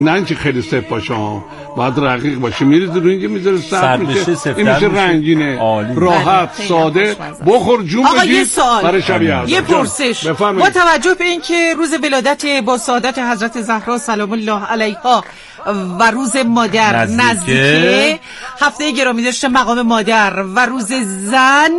نه اینکه خیلی سفت باشه ها، باید رقیق باشه. میریزی روی اینکه میذاره سرد میشه، این میشه رنگینه، راحت، ساده، بخور جون بگیر برای شب یلدا. یه پرسش با توجه به اینکه روز ولادت با سعادت حضرت زهرا سلام الله علیها و روز مادر نزدیکه، هفته گرامی داشته مقام مادر و روز زن،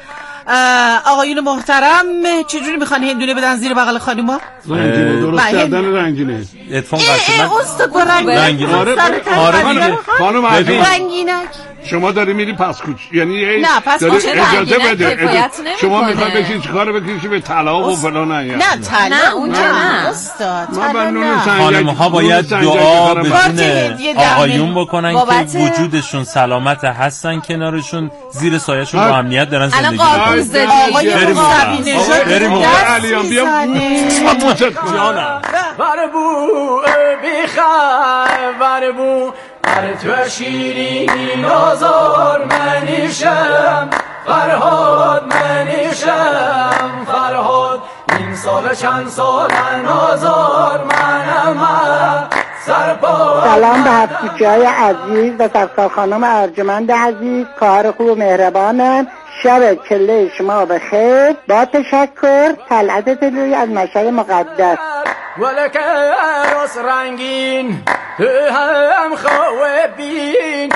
آقایون محترم چجوری میخوان هندونه بدن زیر بغل خانوما؟ رنگینه، درست کردن رنگینه. اتفاق استاد با رنگینه. آره خانم رنگینک. شما داری میری پس کوچ، یعنی نه پس کوچ اجازه بده. شما میخوای بشین چیکار بکنی به طلا و فلان؟ نه طلا اونجا نه استاد. خانم‌ها باید دعا بدون آقایون بکنن که وجودشون سلامت هستن، کنارشون زیر سایه‌شون با امنیت دارن زندگی می‌کنن. آقای بریم علیان بیا جانم بربو بیخواه بربو هر تو شیرینی نازار منیشم فرهاد منیشم فرهاد این سال چند سال نازار منم سرپا. سلام به هفت‌کوچه‌های عزیز و سرکار خانم ارجمند عزیز، خواهر خوب و مهربانم. شب کله شما بخیر. با تشکر. طلعت طلویی از مشهد مقدس. ولکه راس رنگین هم خوابین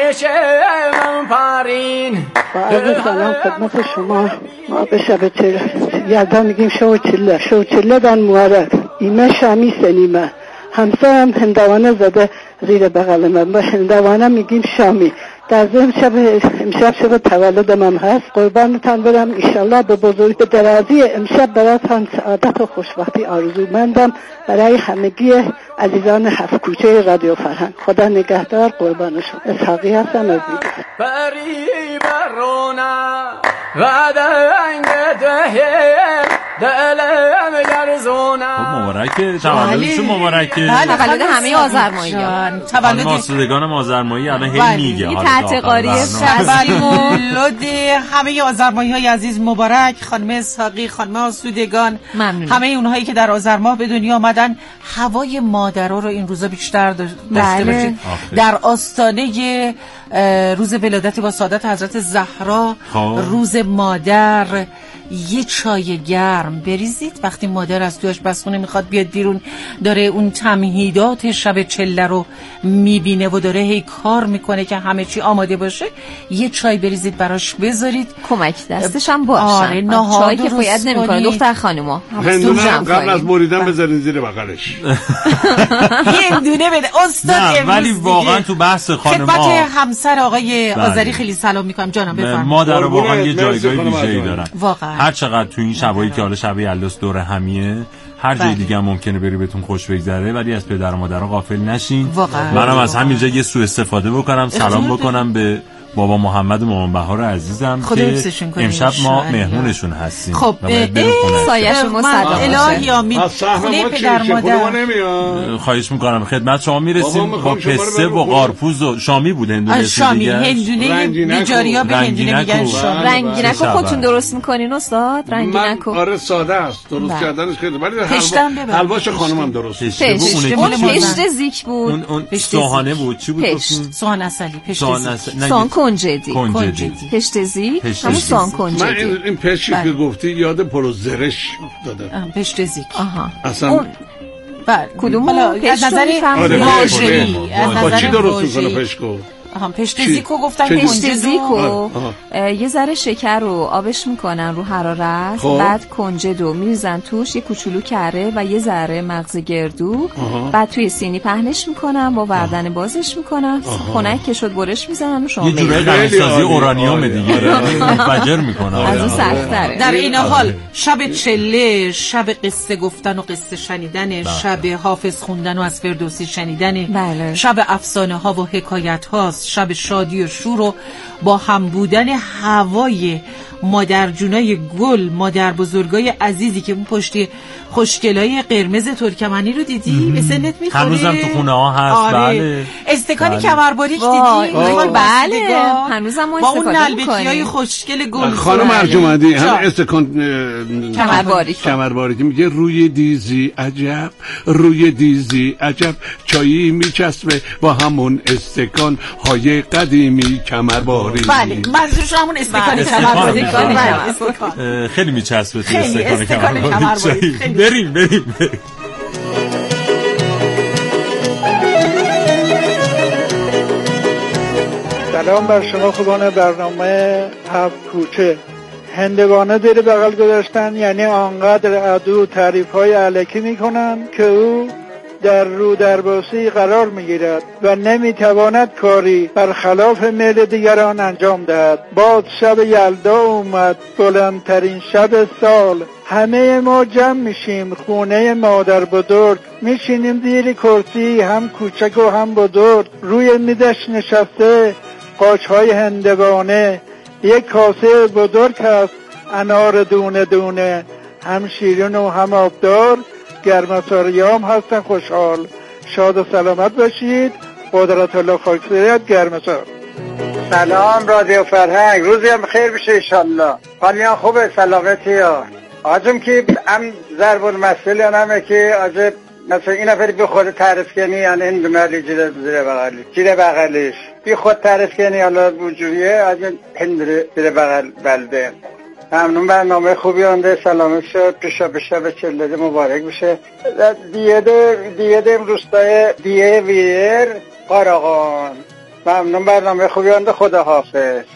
اشم پارین. با عرض سلام خدمت شما. ما به شب یلدا میگیم شو چله دان موارد ایمه شامی سلیمه. همسرم هندوانه زده زیر بغل من، با هندوانه میگیم شامی. در ضمن امشب شب تولدم هم هست. قربانتان برم. ایشالله به بزرگی به درازی امشب براتان سعادت و خوشبختی آرزومندم برای همگی عزیزان هفت کوچه رادیو فرهنگ. خدا نگهدار. قربانشون. اسحاقی هستم از میگه بری برونا و دنگ دهیم دلم لرزونا. مبارکه، تولدشون مبارکه. تولد همه آذرماییان، تولد آسودگان آذرمایی. الان هی میگه تحقیقاری تولد همه آذرمایی‌های عزیز مبارک. خانم اسحاقی، خانم آسودگان، همه اونهایی که در آذر ماه به دنیا آمدن. هوای مادرها رو این روزا بیشتر داشته باشید. در آستانه روز ولادت با سعادت حضرت زهرا، روز مادر، یه چای گرم بریزید. وقتی مادر از توی آشپزخونه میخواد بیاد بیرون، داره اون تمهیدات شب چله رو میبینه و داره هی کار میکنه که همه چی آماده باشه، یه چای بریزید براش بذارید، کمک دستش هم باشن. آره چای که باید نمیکنه دختر خانوما. هندونه قبل از بریدن بذارین زیر بغلش. هندونه بده استاد. ولی واقعا تو بحث خانم‌ها خدمت همسر آقای آذری خیلی سلام میکنم. جانم بفرمایید. مادر واقعا یه جایگاه ویژه‌ای دارن واقعا. هر چقدر تو این شبایی که حالا شب یلداست دور همیه، هر جای دیگه هم ممکنه بری بهتون خوش بگذره، ولی از پدر و مادرها غافل نشین. منم از همینجا یه سوء استفاده بکنم، سلام بکنم به بابا محمد و مامان بهار عزیزم که امشب ما مهمونشون هستیم. خب سایه‌شون مصدق الهی آمین. خونه پدر مادر خواهش میکنم خدمت شما میرسیم با پسته و قارپوز و شامی بود هندونه دیگه. هندونه بیجاریا به هندونه میگن شامی. رنگینکو خودتون درست میکنین استاد؟ رنگینکو آره ساده است درست کردنش خیلی، ولی حلواش خانمم درست. اون پشت زیک بود. اون سوهانه بود. چی بود؟ سوهان اصلی. پشت کنجدی. پشت زیک همون سان کنجدی. من این پشتی که گفتی یاد پروزرش دادم. پشت زیک. اصلا کدوم از نظر واژه‌ای با چی درست میکنه پشکو؟ پشت زیکو گفتن. پشت زیکو یه ذره شکر رو آبش میکنن رو حرارت، بعد کنجدو میریزن توش، یه کوچولو کره و یه ذره مغز گردو، بعد توی سینی پهنش میکنن، با وردن بازش میکنن، خنک که شد برش میزنن و شما یه جوری غلیظ‌سازی اورانیوم دیگه منفجر میکنن. از اون سخت‌تره. در این حال شب چله، شب قصه گفتن و قصه شنیدن، شب حافظ خوندن و از فردوسی شنیدن، شب افسانه ها و حکایت ها، شب شادی و شور و با هم بودن هوای مادر جونای گل، مادر بزرگای عزیزی که اون پشتی خوشگلای قرمز ترکمنی رو دیدی؟ به سنت میخوره؟ هنوزم تو خونه ها هست. آره. بله. استکانی کمرباریک دیدی؟ بله هنوزم ما با اون نلبکیای خوشگل گل. خانم ارجمندی هم استکان کمرباریک میگه روی دیزی عجب، روی دیزی عجب، چایی میچسبه با همون استکان های قدیمی کمرباریک. بله منظورش همون استکان کمرباریک. خیلی میچسبه تو استکان کمرباریک. بریم. سلام بر شما خوبان برنامه هفت کوچه. هندوانه دیر بغل گذاشتن، یعنی آنقدر عدو تعریف های علکی میکنن که او در رو درباسی قرار میگیرد و نمیتواند کاری برخلاف میل دیگران انجام دهد. باز شب یلدا اومد، بلندترین شب سال. همه ما جمع میشیم خونه مادر بزرگ، میشینیم زیر کرسی، هم کوچک و هم بزرگ. روی میزش نشسته قاچهای هندوانه، یک کاسه بزرگ هست انار دونه دونه، هم شیرین و هم آبدار. گرمساریام هستن خوشحال. شاد و سلامت باشید. قدرت الله خاکسپریت گرمسار. سلام رادیو فرهنگ، روزی هم خیر بشه انشالله. حالیان خوبه؟ سلامتی ها آجم که هم ضرب المثل همه که آجب مثلا این نفری بی خود تعریف کنی یعنی این دمالی جیره بغلیش بی خود تعریف کنی حالا بوجویه آجب هند جیره بغل بلده. ممنون، برنامه خوبی آنده، سلامت شد. پیشا به چلده مبارک بشه. دیده روستای دیه ویر قاراغان. ممنون، برنامه خوبی آنده، خدا حافظ.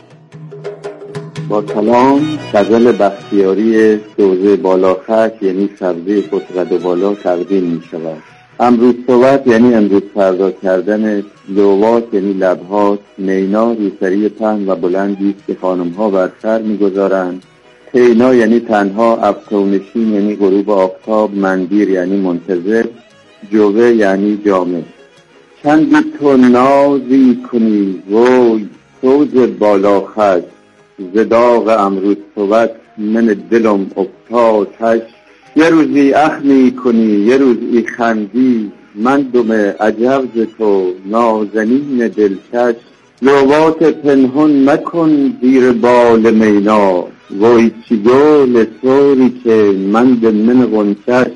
با سلام. غزل بختیاری سوزه بالاخش یعنی سبزه خود و بالا تقدیم می شود. امروز صحبت یعنی امروز فردا کردن، لوات یعنی لبهات، مینا روسری پهن و بلندی که خانمها بر سر میگذارند، تینا یعنی تنها، افسونشین یعنی غروب آفتاب، مندیر یعنی منتظر، جوه یعنی جامع. چندی تو نازی کنی وای سوز بالاخش، زداغ امروز صحبت من دلم افتادش. یه روزی اخمی کنی یه روزی خندی، من دم عجب ز تو نازنین دلکش. لوات پنهون مکن زیر بال مینا، وای چی گل سوری که من من غنچش.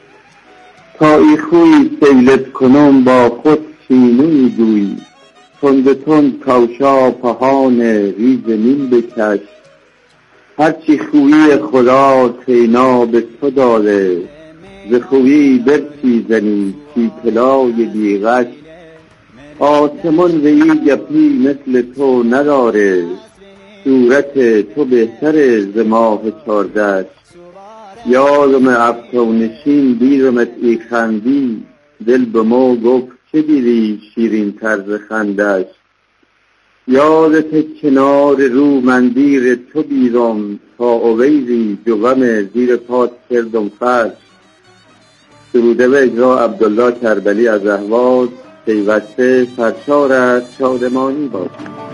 تا ای خوی سیلت کنم با خود چینوی دوی، تند کاشا پهان ریز نیم بکش. هرچی خویی خدا تینا به تو داده، ز خویی برچی زنی چی پلای بیغش. آسمان وی گپی مثل تو نداره، صورت تو بهتر ز ماه چاردش. یادم افسونشین بیرمت ای خندی، دل به ما گفت چه دیدی شیرین طرز خندش. یادت کنار رو مندیر تو بیرم، تا اویزی جوم زیر پات کردم فرش. سروده و اجرا عبدالله کربلی از اهواز، پیوسته سرشار از شادمانی باشد.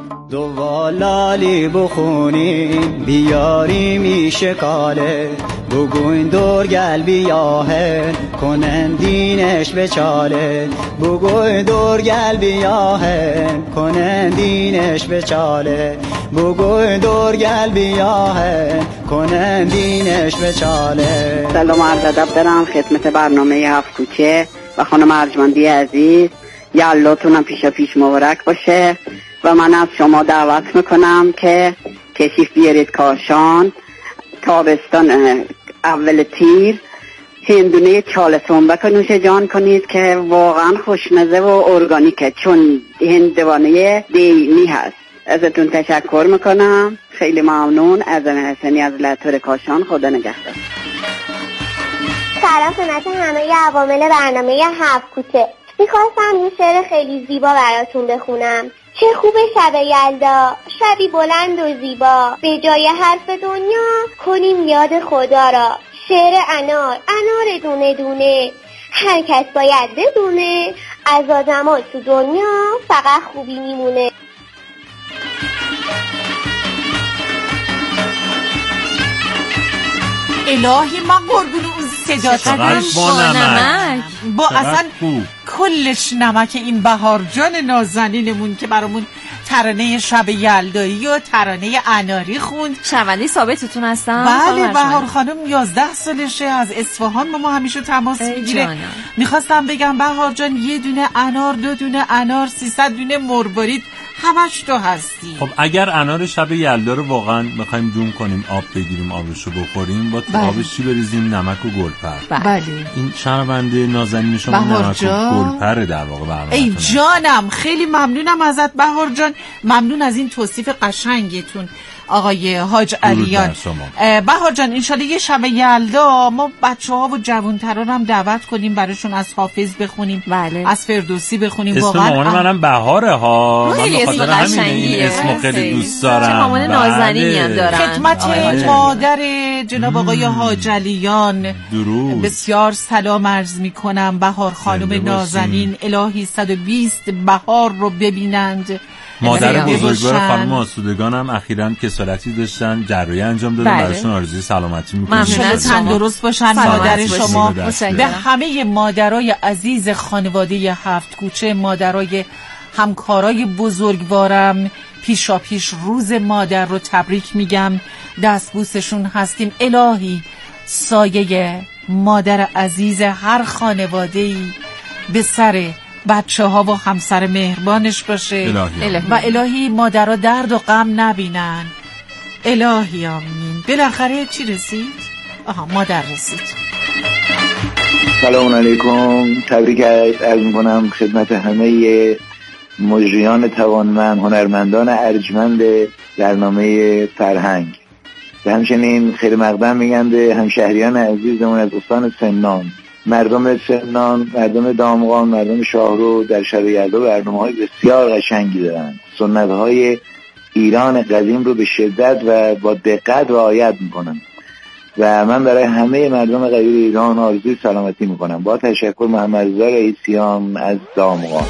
دوالالی بخونیم بیاری میشه کاله، بگوین دور گل بیاهن کنن دینش بچاله. بگوین دور گل بیاهن کنن دینش بچاله. بگوین دور گل بیاهن کنن دینش بچاله. سلام عرض ادب دارم خدمت برنامه هفت کوچه و خانم ارجمندی عزیز. یالاتونم پیش مبارک باشه و من از شما دعوت میکنم که کشیف بیارید کاشان. تابستان اول تیر هندونه چالسنبک نوش جان کنید که واقعا خوشمزه و ارگانیکه، چون هندوانه دیمی هست. ازتون تشکر میکنم، خیلی ممنون. از حسنی از لطور کاشان، خدا نگهدار. سلام خدمت همه عوامل برنامه هفت کوچه. میخواستم یه شعر خیلی زیبا براتون بخونم. چه خوب شب یلدا، شبی بلند و زیبا، به جای حرف دنیا کنیم یاد خدا را. شعر انار دونه دونه، هر کس باید بدونه از آدما تو دنیا فقط خوبی میمونه. الهی من قربون اون صدا با اصلا کلش نمک این بهار جان نازنینمون که برامون ترانه شب یلدایی و ترانه اناری خوند. شنونده ثابتتون هستم؟ بله بهار خانم 11 سالشه، از اصفهان با ما همیشه تماس میگیره. میخواستم بگم بهار جان یه دونه انار، 2 دونه انار، 300 دونه مروارید همش تو هستی. خب اگر انار شب یلدا رو واقعا بخوایم دون کنیم، آب بگیریم، آبشو بخوریم، با آبش چی بریزیم؟ نمک و گلپر. بله. این شنونده نازنین شما نمک و گلپر در واقع برنامه. ای جانم خیلی ممنونم ازت بهار جان، ممنون از این توصیف قشنگتون آقای حاج علیان. بهار جان انشالله یه شب یلدا ما بچه‌ها و جوان‌ترا هم دعوت کنیم براشون از حافظ بخونیم. بله. از فردوسی بخونیم. اسم مامان منم بهاره ها. من به خاطر همین این اسمو خیلی دوست دارم. مامان نازنینی هم دارن. خدمت مادر جناب آقای حاج علیان بسیار سلام عرض می‌کنم. بهار خانم نازنین الهی 120 بهار رو ببینند. مادر بزرگوار خانم آسودگان هم اخیراً کسالتی داشتن، جراحی انجام دادن، براشون آرزوی سلامتی می‌کنم. ممنون، تندرست باشن مادر شما. به همه مادرای عزیز خانواده هفت کوچه، مادرای همکارای بزرگوارم پیشاپیش روز مادر رو تبریک میگم، دستبوسشون هستیم. الهی سایه مادر عزیز هر خانواده‌ای به سر بچه ها و همسر مهربانش باشه. و الهی مادرها درد و غم نبینن. الهی آمین. بالاخره چی رسید؟ مادر رسید. سلام علیکم، تبریک عرض میکنم خدمت همه مجریان توانمند، هنرمندان ارجمند برنامه فرهنگ. و همچنین خیلی مقدم میگم به همشهریان عزیزمون از استان سمنان، مردم سمنان، مردم دامغان، مردم شاهرو در شب یلدا برنامه‌های بسیار قشنگی دارن. سنت‌های ایران قدیم رو به شدت و با دقت رعایت میکنن و من برای همه مردم غیر ایران آرزوی سلامتی میکنم. با تشکر، محمد رضا رئیسیان از دامغان.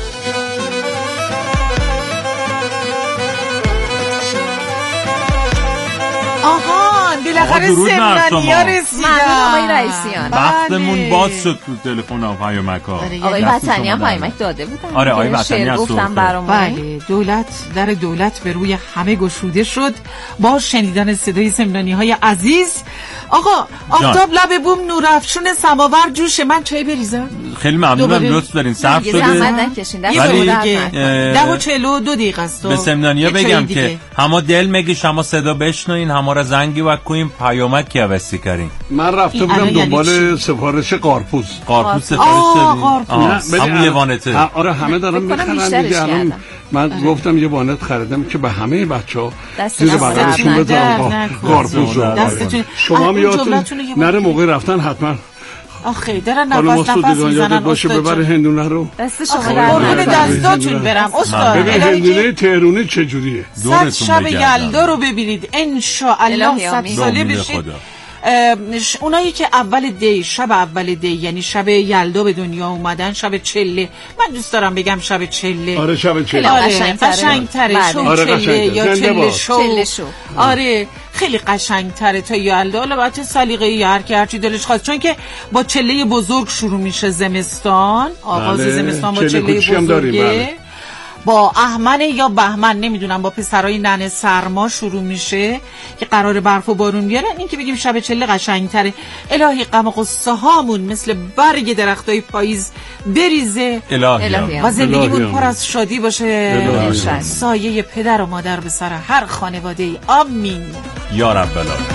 بالاخره سمنانی‌ها رسیدن. آقای رئیسیان وقتمون باز شد تو تلفن آقای مکا. آقای وطنی هم پیامک داده بودن. آره آقای وطنی از گفتم برامون. بله دولت در دولت به روی همه گشوده شد با شنیدن صدای سمنانی‌های عزیز. آقا آفتاب لب بوم نورافشون سماور جوشه. من چای بریزم؟ خیلی ممنونم، لطف دارین. صرف شده ولی 10:42 دقیقه است. به سمنانی‌ها بگم که همه دل میگی شما صدا بشنوین، همه را زنگی وکوین پیامک کی واسه کردین. من رفته بودم دنبال سفارش قارپوز سفارش دادین. همون یه وانته. آره همه دارن میخرن دیگه. الان من گفتم یه وانت خریدم که به همه بچه‌ها زیر بغلشون بذارم قارپوز رو. شما میاد نره موقع رفتن حتما آخه دارن نفس میزنن. باشه ببره هندونه رو. دست شما قربون دستاتون برم استاد. ببین هندونه تهرانی چجوریه. 100 شب یلدا رو ببینید ان شاء الله 100 ساله بشید. اونایی که شب اول دی یعنی شب یلدا به دنیا اومدن، شب چله. من دوست دارم بگم شب چله. آره شب چله. آره قشنگ‌تره. شو چله یا چله شو. آره خیلی قشنگ‌تره تا یلدا. البته سلیقه‌ای هر چی دلش خواست، چون که با چله بزرگ شروع میشه زمستان. آغاز زمستان با چله بزرگه. با احمن یا بهمن نمیدونم، با پسرای ننه سرما شروع میشه که قرار برف و بارون بیارن. این که بگیم شب چله قشنگتره. الهی غم و غصه هامون مثل برگ درختای پاییز بریزه. الهی و زندگیمون پر از شادی باشه. سایه پدر و مادر به سر هر خانواده ای. آمین یا رب العالمین.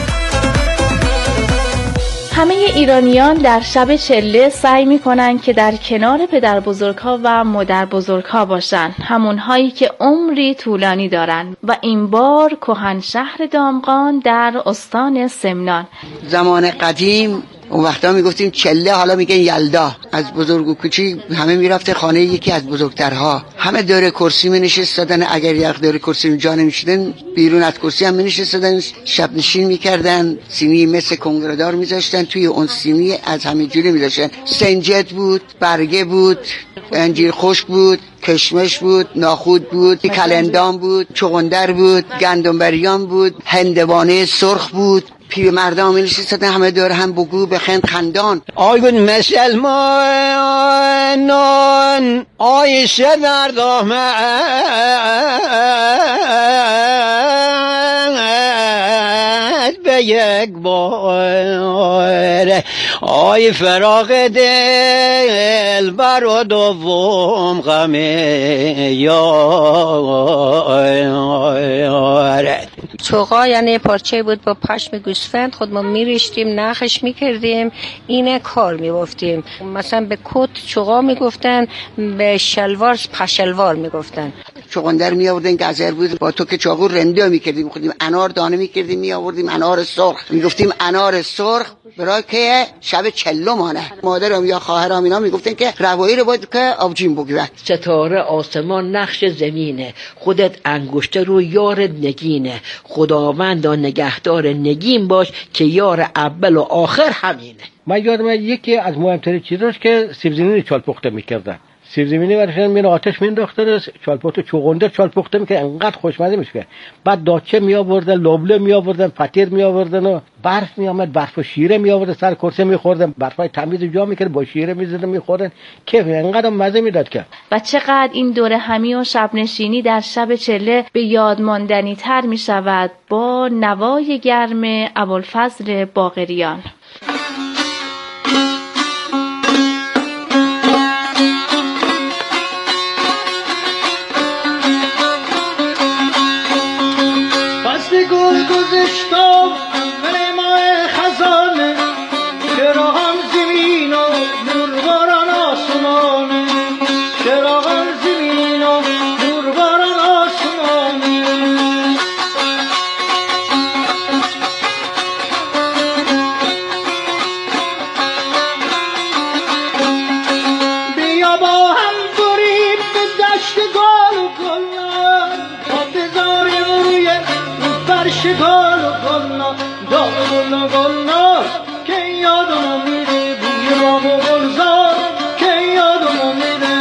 همه ایرانیان در شب چله سعی می‌کنند که در کنار پدر بزرگ‌ها و مادر بزرگ‌ها باشند، همون‌هایی که عمری طولانی دارند. و این بار کهنشهر دامغان در استان سمنان. زمان قدیم اون وقتا میگفتیم چله، حالا میگن یلدا. از بزرگ و کوچیک همه میرفتن خانه یکی از بزرگترها، همه دور کرسی می نشستن. اگر یک دور کرسی جا نمیشدن بیرون از کرسی هم می نشستن، شب نشین میکردن، سینی مثل کنگره‌دار میذاشتن، توی اون سینی از همین جوری میذاشتن سنجد بود، برگه بود، انجیر خشک بود، کشمش بود، ناخود بود، کلندام بود، چغندر بود، گندمبریان بود، هندوانه سرخ بود. پیر مردم می نشستن همه دور هم بگو بخند خندان. آیگون مسلمانان آیشه مردم به یک بار، آی فراق دل بر و دوم غم یار. چوغا یعنی پارچه بود با پشم گوسفند، خود ما میریشتیم، نخش میکردیم، اینه کار میگفتیم. مثلا به کت چوغا میگفتن، به شلوار پشلوار میگفتن. چغندر می آوردن، گازر بود، با تو که چاقو رنده میکردیم، خودیم انار دانه میکردیم، می آوردیم انار سرخ، میگفتیم انار سرخ برای که شب چلو مانه. مادرم یا خواهرام اینا میگفتن که روایی رو باید که آبجیم بگیرد. ستاره آسمان نقش زمینه، خودت انگشته رو یار نگینه، خداوند و نگهدار نگین باش که یار اول و آخر همینه. من یادم یکی از مهمترین چیزاش که سیب زمینی چالپخته میکردن. سیب زمینی برشن میره آتش مینداختن، چالپخته چغندر چالپخته میکنه، انقدر خوشمزه میشه. بعد داچه می آوردن، لابله می آوردن، پتیر می آوردن و برف می آمد، برف و شیره می آوردن، سر کرسه میخوردن، برفای تمیز جا میکرد، با شیره میزدن میخوردن، کیف انقدر مزه میداد که. و چقدر این دوره همی و شب نشینی در شب چله به یاد ماندنی تر میشود با نوای گرم ابوالفضل باقریان. گل گذشتم اول ماه خزانه، چراغم زمین و نورباران آسمانه، چراغم زمین و نورباران آسمانه. بیا با هم بریم به دشت گل و گلان، تا بذاریم روی فرش گل و گلنا، داغ گل و گلنا که یادمو میره، بوی رام و گلزار که یادمو میره.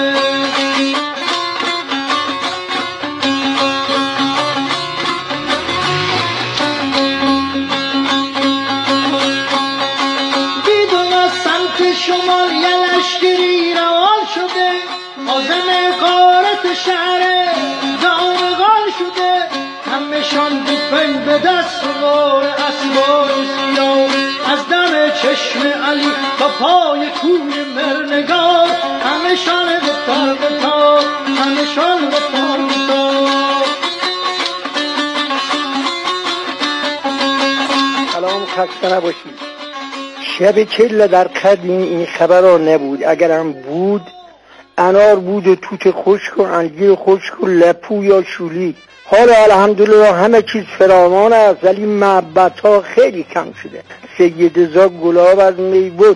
دیدم از سمت شمال یه لشکری روان شده، عازم غارت شهر زامغان شده، همشان دوپنگ به دست و بار اسبار سیاه، از دم چشم علی تا پای کوی مرنگار، همشان بتار بتار، همشان بتار بتار. سلام، خسته نباشید. شب چله در قدیم این خبر ها نبود، اگرم بود انار بود و توت خشک و انجیر خشک و لپو یا شولی. حالا الحمدلله همه چیز فراوان است، ولی محبت ها خیلی کم شده. سید زا گلاب از می بود.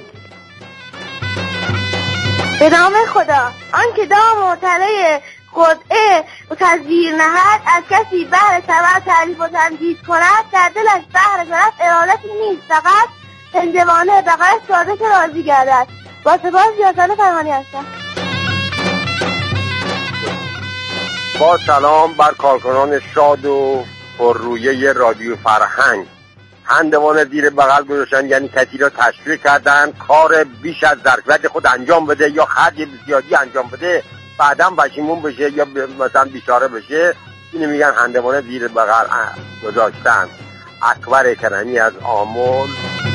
به نام خدا، آن که دام و تله خدعه و تزویر نهد، از کسی بهر سبب تعریف و تمجید کند، در دلش بهر طرف ارادتی نیست، فقط هندوانه بغلش ساده که راضی گردد. با سپاس یاسر فرهانی هستم. با سلام بر کارکنان شاد و پررویه رادیو فرهنگ. هندوانه زیر بغل گذاشتن، یعنی کسی را تشویق کردن کار بیش از ظرفیت خود انجام بده یا خرج زیادی انجام بده، بعدم پشیمون بشه یا مثلا بیچاره بشه. اینو میگن هندوانه زیر بغل گذاشتن. اکبر کرمی از آمل.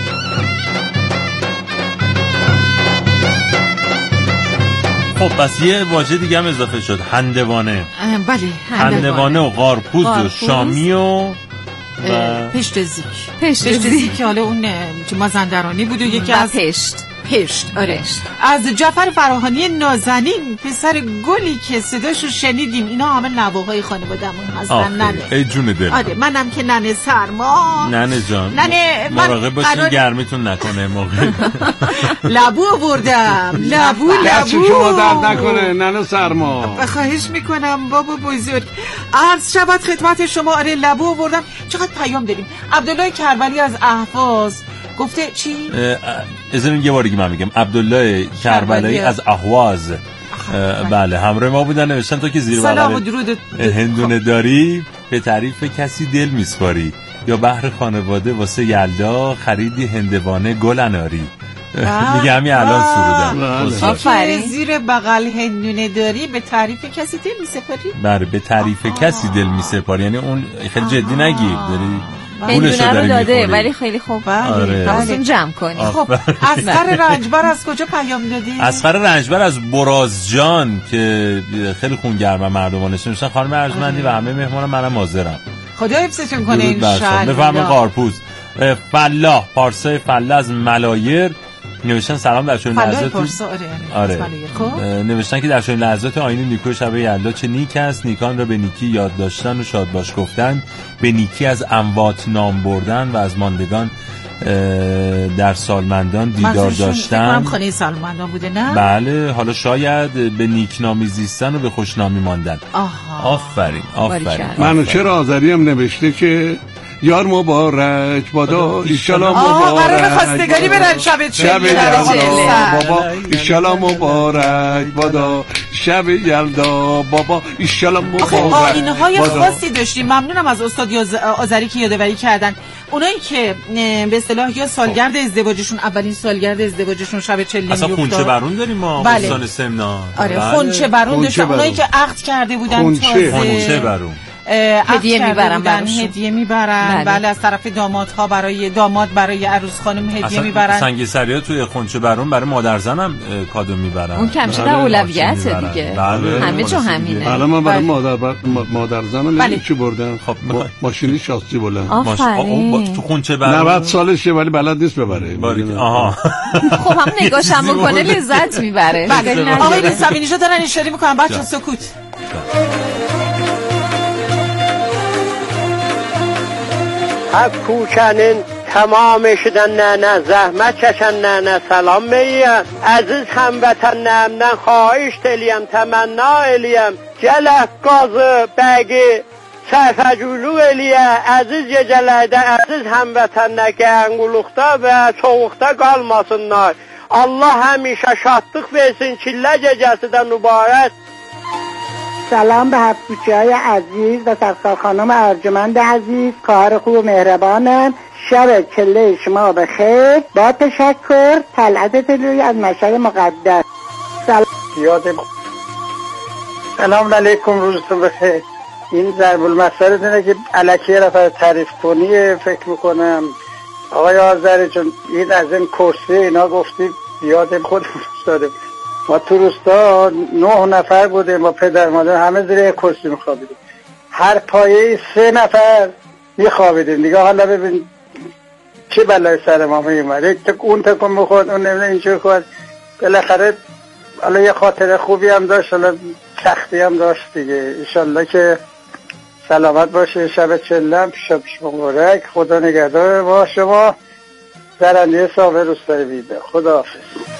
خب پس یه واژه دیگه هم اضافه شد، هندوانه. بله، هندوانه و قارپوز و شامی و پشت زیک که حالا اون مازندرانی بود و یکی از پشت. آره از جعفر فراهانی نازنین، پسر گلی که صداشو شنیدیم. اینا همه نواهای خانواده‌مون هستن. ننه ای جون دل. آره منم که ننه سرما. ننه جان مراقب باشین گرمتون نکنه موقع. لبو آوردم. لبو شما درد نکنه ننه سرما. خواهش میکنم بابا بزرگ. عرض شود خدمت شما. آره لبو آوردم. چقدر پیام داریم. عبدالله کربلی از اهواز گفته چی؟ اذن یه بار دیگه من میگم. عبدالله کربلایی از اهواز بله همراه ما بودن. نوشتن تو که زیر بغل هندونه داری به تعریف کسی دل میسپاری، یا بحر خانواده واسه یلدا خریدی هندوانه گل اناری. میگه همین الان سرودم. آفرین. زیر بغل هندونه داری به تعریف کسی دل میسپاری؟ بله به تعریف کسی دل میسپاری، یعنی اون خیلی جدی نگیر داری هندونه رو داده ولی خیلی خوب. آره. حواستون جمع کنی. خب اصغر رنجبر از کجا پیام دادی؟ اصغر رنجبر از برازجان که خیلی خونگرم مردمانه نوشتن. خانم ارجمندی و همه مهمانان منم حاضرم. خدا حفظتون کنه انشالله. بفرمایید قارپوز. فلاح پارسای فلاح از ملایر نوشتن سلام در چنین لحظاتی. آره. نوشتن که در چنین لحظات آیین نیکو شب یلدا چه نیک است، نیکان را به نیکی یاد داشتن و شاد باش گفتن، به نیکی از اموات نام بردن و از ماندگان در سالمندان دیدار داشتن. خانه سالمندان بوده نه؟ بله حالا شاید به نیکنامی زیستن و به خوشنامی ماندن. آفرین. منو چرا آذری هم نوشته که یار مبارک بادا ایشالا مبارک. قرار خواستگاری برن شب 40 بابا ایشالا مبارک بادا، شب یلدا بابا ایشالا مبارک. اینهای خاصی داشتیم. ممنونم از استاد آذری که یادآوری کردن. اونایی که به اصطلاح یا سالگرد ازدواجشون اولین سالگرد ازدواجشون شب 40 میفته. اصلا خونچه برون داریم ما دوستان سمنا. آره خونچه برون داشتن. اونایی که عقد کرده بودن خونچه برون هدیه میبرن. بله از طرف دامادها برای داماد برای عروس خانم هدیه میبرن. سنگسریا توی خونچه برون برای مادر زنم کادو میبرن. اون کمشه در اولویته دیگه. همه جا همینه. الان من برای مادر زنم چی بردم؟ خب ماشینی شاسی بلند. آفرین. تو خونچه برون 90 سالشه ولی بلد نیست ببره. آها. خب هم نگاشم بکنه لذت میبره. آقای زمینی‌ها دارن اشاره میکنن. بچه‌ها سکوت. از کوچنین تمام شدن نه زحمت چشن نه سلام میم عزیز هموطن نمدن خواهش تلیم تمنا الیم جلح گازı bəgi sərfəculu eliyə əziz gecələrdə əziz həmvətənlər qənquluqda və soğuqda qalmasınlar. Allah həmişə şadlıq versin, çillə gecəsi də mübarək. سلام به هفت‌کوچه‌های عزیز و سرکار خانم ارجمند عزیز، خواهر خوب و مهربانم. شب چله شما بخیر. با تشکر. طلعت طلویی از مشهد مقدس. سلام علیکم، روزتون بخیر. این ضرب المثل دونه که الکی رفت تعریف کنی فکر میکنم. آقای آذری چون این از این کرسی اینا گفتی یاد خودمون افتاده. ما تو روستا 9 نفر بودیم با پدر مادر، همه زیر یک کرسی میخوابیدیم. هر پایه 3 نفر میخوابیدیم دیگه. حالا ببین چه بلای سر ما میومد. اون تکون بخورد، اون نمیده اینجور خورد. بالاخره حالا یه خاطر خوبی هم داشت، حالا سختی هم داشت دیگه. انشالله که سلامت باشه. شب چلم شب مبارک. خدا نگهدار با شما. زرنده صابر روستای ویده. خدا حافظ.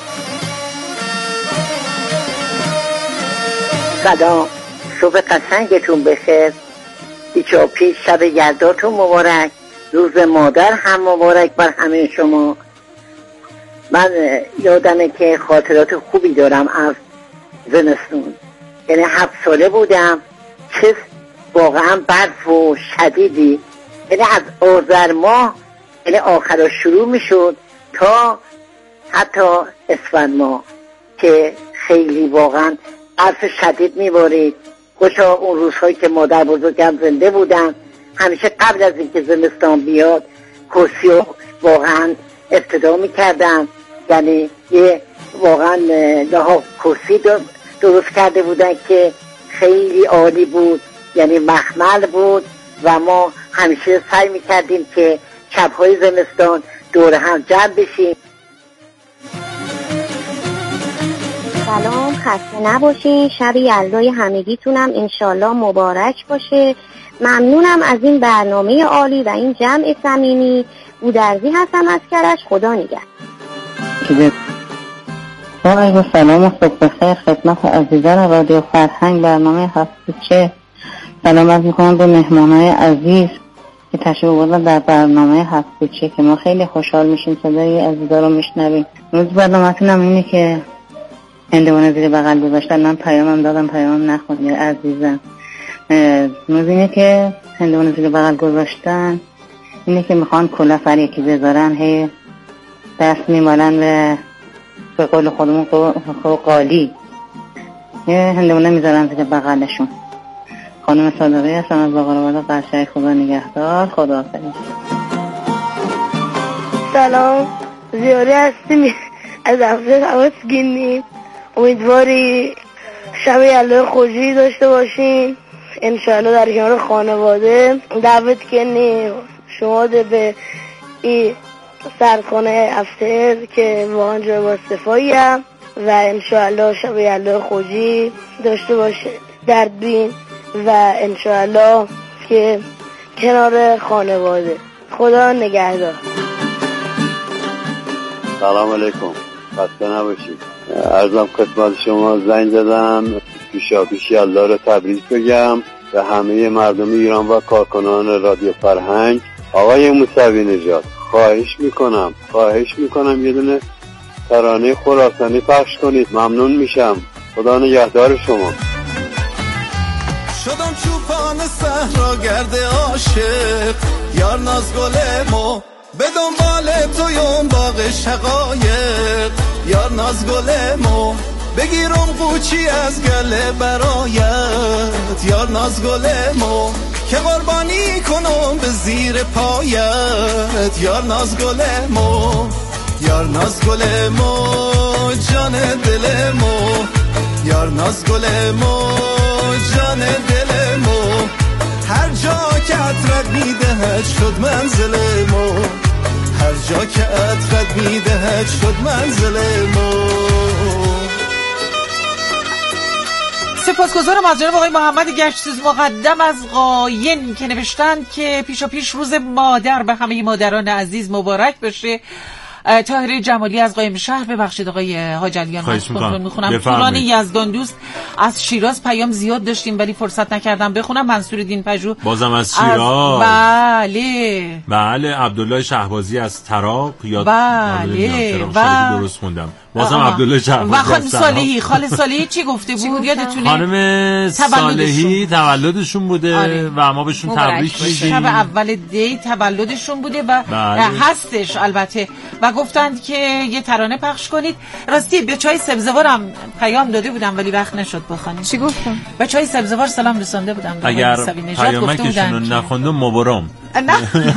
سلام، صبح قشنگتون بخیر. ایچا پیش شب یلداتون مبارک. روز مادر هم مبارک بر همه شما. من یادمه که خاطرات خوبی دارم از زمستون. یعنی 7 ساله بودم، چه واقعا برف و شدیدی. یعنی از آذر ماه، یعنی آخر شروع می شد تا حتی اسفند ماه که خیلی واقعا برف شدید می بارید. خوشا اون روزهایی که مادر بزرگم زنده بودن، همیشه قبل از اینکه زمستان بیاد کرسی رو واقعا ابتدا می کردن. یعنی یه واقعا لحاف کرسی درست کرده بودن که خیلی عالی بود، یعنی مخمل بود و ما همیشه سعی میکردیم که شبهای زمستان دور هم جمع بشیم. سلام، خسته نباشین. شب یلدای همگیتونم انشالله مبارک باشه. ممنونم از این برنامه عالی و این جمع صمیمی. بودرزی هستم از کرج. خدا نگهدار. با سلام و صبح بخیر خدمت عزیزان رادیو فرهنگ برنامه هفت‌کوچه. سلامت میکنم به مهمانای عزیز که تشریف آوردن در برنامه هفت‌کوچه که ما خیلی خوشحال میشیم صدای عزیزا رو میشنویم. روز برنامه‌تونم اینه که هندوانه زیر بغل گذاشتن. من پیامم دادم، پیامم نخوند عزیزم. روز اینه که هندوانه زیر بغل گذاشتن اینه که میخوان کلافر یکی بذارن، هی دست میمالن به قول خودمون قالی یه هندوانه میذارن زیر بغلشون. خانم صادقی هستم از باقرآباد قشنگ. خدا نگهدار. خدا حافظ. سلام، زیاری هستیم از افزاد حواس گیریم. امیدواری شب یلدای خوشی داشته باشین انشاءالله در کنار خانواده. دعوت کنیم شما به این سرخانه افسر که واقعا جای با صفایی هم و انشاءالله شب یلدای خوشی داشته باشه در بین و انشاءالله که کنار خانواده. خدا نگهدار. سلام علیکم، خسته نباشید. عرضم خدمت شما زنگ زدم پیشاپیش یلدا رو تبریک بگم به همه مردم ایران و کارکنان رادیو فرهنگ. آقای موسوی نژاد خواهش میکنم یه دونه ترانه خراسانی پخش کنید، ممنون میشم. خدا نگهدار شما. شدم چوپان صحرا گرد عاشق، یار ناز گلمو به دنبال تویم باغ شقایق. یار ناز گلمو بگیرم قوچی از گله برایت. یار ناز گلمو که قربانی کنم به زیر پایت. یار ناز گلمو، یار ناز گلمو جان دلمو. یار ناز گلمو جان دلمو، هر جا که عطرت میدهد شد منزلمو. هر جا که عطرت میدهد شد منزلمو. سپاسگزارم از جناب آقای محمد گشتسوز مقدم از قاین که نوشتند که پیش روز مادر به همه مادران عزیز مبارک بشه. طاهر جمالی از قایم شهر. ببخشید آقای حاج علیان میخونم. پوران یزدان دوست از شیراز. پیام زیاد داشتیم ولی فرصت نکردم بخونم. منصور دین پژو بازم از شیراز. بله عبدالله شهبازی از تراق. بله درست خوندم. بازم عبدالله شهبازی. و خانم صالحی، خاله صالحی چی گفته بود یادتونه؟ خانم صالحی تولدشون بوده و ما بهشون تبریک میگیم. شب اول دی تولدشون بوده و هستش البته و گفتند که یه ترانه پخش کنید. راستی به چای سبزوارم پیام داده بودم ولی وقت نشد بخونم. چی گفتم؟ به چای سبزوار سلام رسونده بودم. اگر پیامکشون رو نخوندم مبارم. نه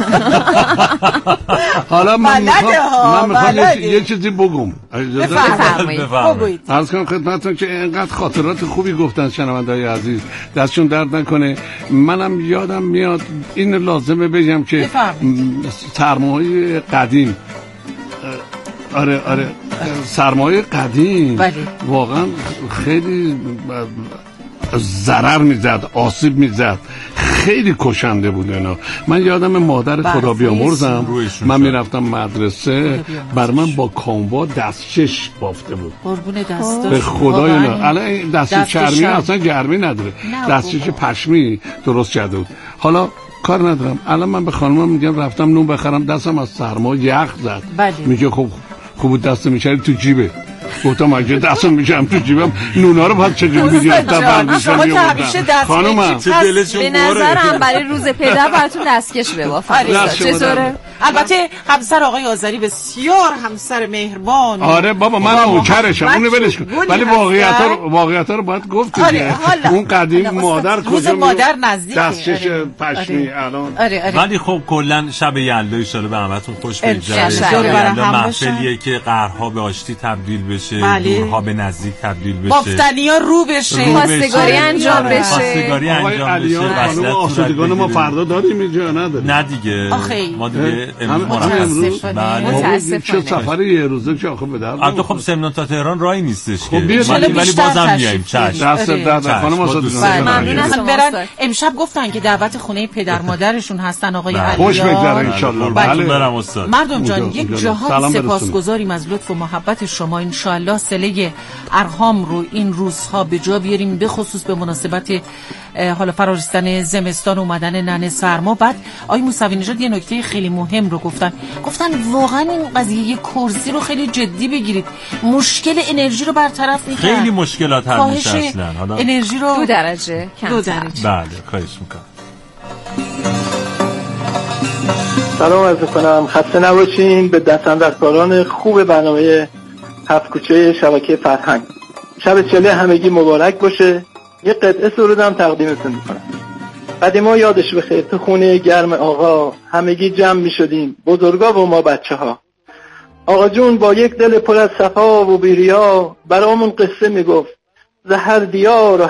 حالا من میخوام یه چیزی بگم. بفرمایید. عرض کنم خدمتتون که اینقدر خاطرات خوبی گفتن شنونده‌های عزیز، دستشون درد نکنه. منم یادم میاد این لازمه بگم که سرمایه قدیم آره سرمایه قدیم واقعا خیلی ضرر میزد، آسیب میزد، خیلی کشنده بود اینا. من یادم مادر خدا بیامرزم من میرفتم مدرسه، بر من با کاموا دستشش بافته بود. قربون دستاش به خدا اینا. الان دستشش چرمی اصلا گرمی نداره، دستشش پشمی درست کرده بود. حالا کار ندارم، الان من به خانمم میگم رفتم نون بخرم، دستم از سرما یخ زد. میگه خب خوب دست میشاری تو جیبه. گفتم اگه دستم میشم تو جیبم نونا رو باید چجور میدیم خانومم به نظرم برای روز پدر براتون دستکش ببافن. چطوره؟ البته همسر آقای آذری بسیار همسر مهربان. آره بابا من نوکرشم، اونو ولش کن. ولی واقعیت رو باید گفت دیگه. اون قدیم مادر کجا مادر نزدیکه دستش پشمی الان. ولی خب کلا شب یلدا ان شاءالله به همتون خوش بگذره. محفلیه که قهرها به آشتی تبدیل بشه، دورها به نزدیک تبدیل بشه، بافتنی‌ها رو بشه، خواستگاری انجام بشه. آقای علیان خانم آسودگان ما فردا داریم اینجا نداریم؟ نه دیگه ما دیگه امروز چه سفر یه روزه که آخه به در البته خب سمنان تا تهران راهی نیستش که ولی بازم میایم. دست در خانم ممنونم. برن امشب گفتن که دعوت خونه پدر مادرشون هستن آقای علیار. خوش بگذره ان شاء الله. بله برم استاد. مردم جان یک جهات سپاسگزاریم از لطف و محبت شما. ان شاء الله صله ارحام رو این روزها به جا بیاریم، به خصوص به مناسبت حالا فرارسیدن زمستان، اومدن ننه سرما. بعد آقای موسوی نژاد یه نکته خیلی مهم رو گفتن واقعا این قضیه یه کرسی رو خیلی جدی بگیرید، مشکل انرژی رو برطرف می‌کنه. خیلی مشکلات حل میشه اصلا. حالا انرژی رو 2 درجه کمتر. بله خواهش می‌کنم. سلام عرض کنم، خسته نباشین. به دستاندرکاران خوب برنامه 7 کوچه شبکه فرهنگ شب چله همگی مبارک باشه. یه قطعه سرودم تقدیمتون میکنم. قدیما یادش بخیر تو خونه گرم آقا همگی جمع میشدیم، بزرگا و ما بچه ها. آقا جون با یک دل پر از صفا و بیریا برامون قصه میگفت، زهر دیار و